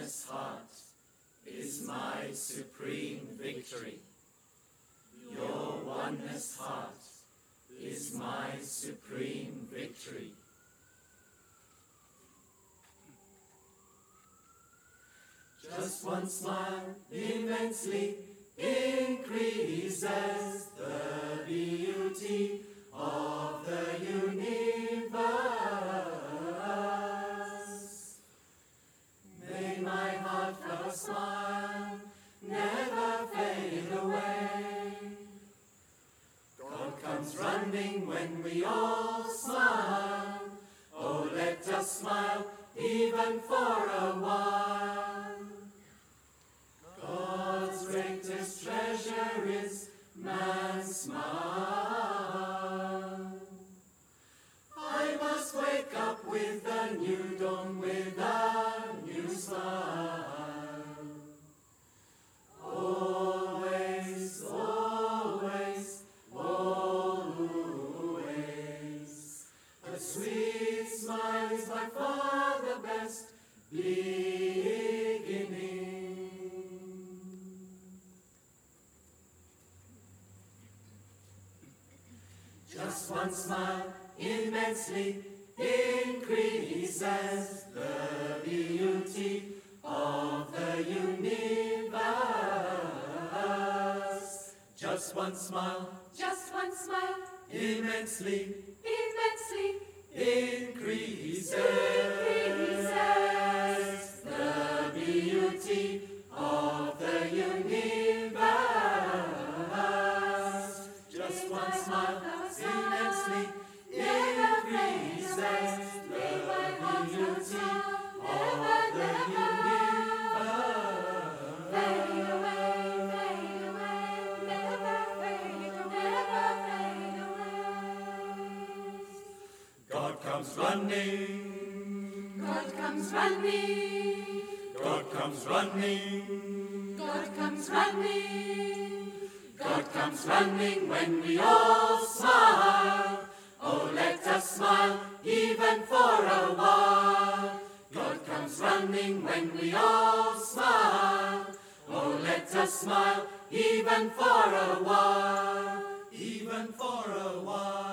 oneness heart is my supreme victory. Your oneness heart is my supreme victory. Just one smile immensely increases the beauty of the universe. May my heartfelt smile never fade away. God comes running when we all smile. Oh, let us smile even for a while. God's greatest treasure is man's smile. I must wake up with a new dawn, with a new smile. Always, always, always. A sweet smile is by far the best beginning. Just one smile immensely increases the beauty of the universe. Just one smile immensely increases the beauty of the universe. Just one smile immensely increases the beauty of the universe. Fade away, never fade away. God comes running. God comes running. God comes running. God comes running. God comes running when we all smile. Oh, let us smile even for a while. God comes running when we all smile. Oh, let us smile even for a while. Even for a while.